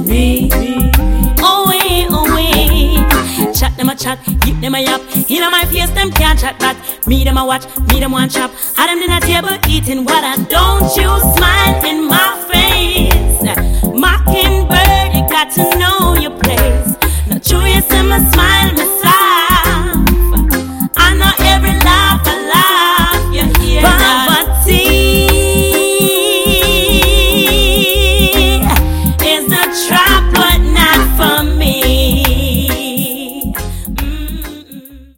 me. Chat them a chat, keep them a yap. In my face, them can't chat that. Me them a watch, me them one chop. Had them in a table eating water. Don't you smile in my face.